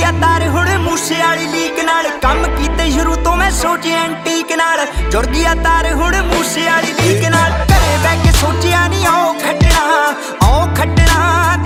आ तार हुण मूसे वाली लीक नाल कम कीते शुरू तो मैं सोचे एंटीक नाल जुड़ गया तार हुण मूसे वाली लीक नाल घरे बैठ के सोचिया नहीं आओ खट्टना